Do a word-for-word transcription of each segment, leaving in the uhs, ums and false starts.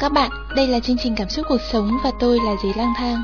các bạn, đây là chương trình Cảm xúc cuộc sống và tôi là Dế Lang Thang.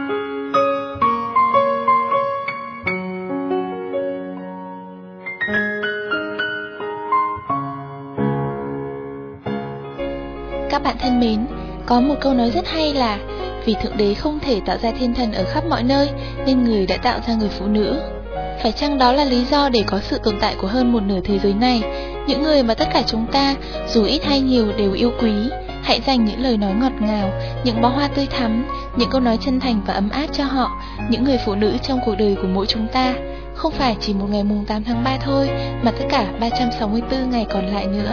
Các bạn thân mến, có một câu nói rất hay là vì Thượng Đế không thể tạo ra thiên thần ở khắp mọi nơi nên người đã tạo ra người phụ nữ. Phải chăng đó là lý do để có sự tồn tại của hơn một nửa thế giới này, những người mà tất cả chúng ta, dù ít hay nhiều đều yêu quý? Hãy dành những lời nói ngọt ngào, những bó hoa tươi thắm, những câu nói chân thành và ấm áp cho họ, những người phụ nữ trong cuộc đời của mỗi chúng ta. Không phải chỉ một ngày mùng tám tháng ba thôi, mà tất cả ba trăm sáu mươi tư ngày còn lại nữa.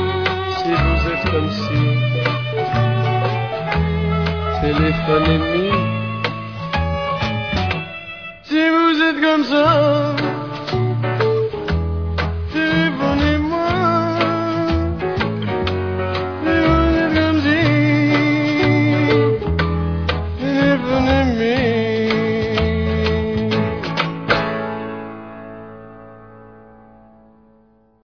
Téléphonez-moi.